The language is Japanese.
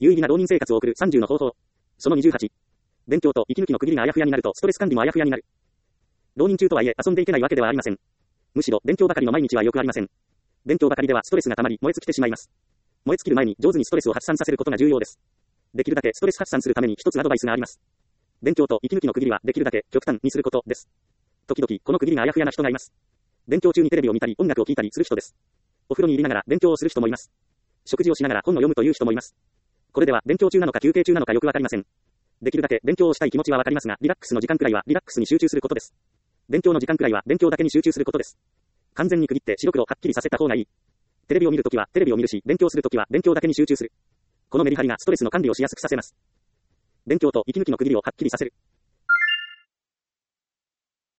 有意義な浪人生活を送る30の方法。その28。勉強と息抜きの区切りがあやふやになるとストレス管理もあやふやになる。浪人中とはいえ遊んでいけないわけではありません。むしろ勉強ばかりの毎日はよくありません。勉強ばかりではストレスが溜まり燃え尽きてしまいます。燃え尽きる前に上手にストレスを発散させることが重要です。できるだけストレス発散するために一つアドバイスがあります。勉強と息抜きの区切りはできるだけ極端にすることです。時々この区切りがあやふやな人がいます。勉強中にテレビを見たり音楽を聴いたりする人です。お風呂に入りながら勉強をする人もいます。食事をしながら本を読むという人もいます。これでは勉強中なのか休憩中なのかよくわかりません。できるだけ勉強をしたい気持ちはわかりますが、リラックスの時間くらいはリラックスに集中することです。勉強の時間くらいは勉強だけに集中することです。完全に区切って白黒はっきりさせた方がいい。テレビを見るときはテレビを見るし、勉強するときは勉強だけに集中する。このメリハリがストレスの管理をしやすくさせます。勉強と息抜きの区切りをはっきりさせる。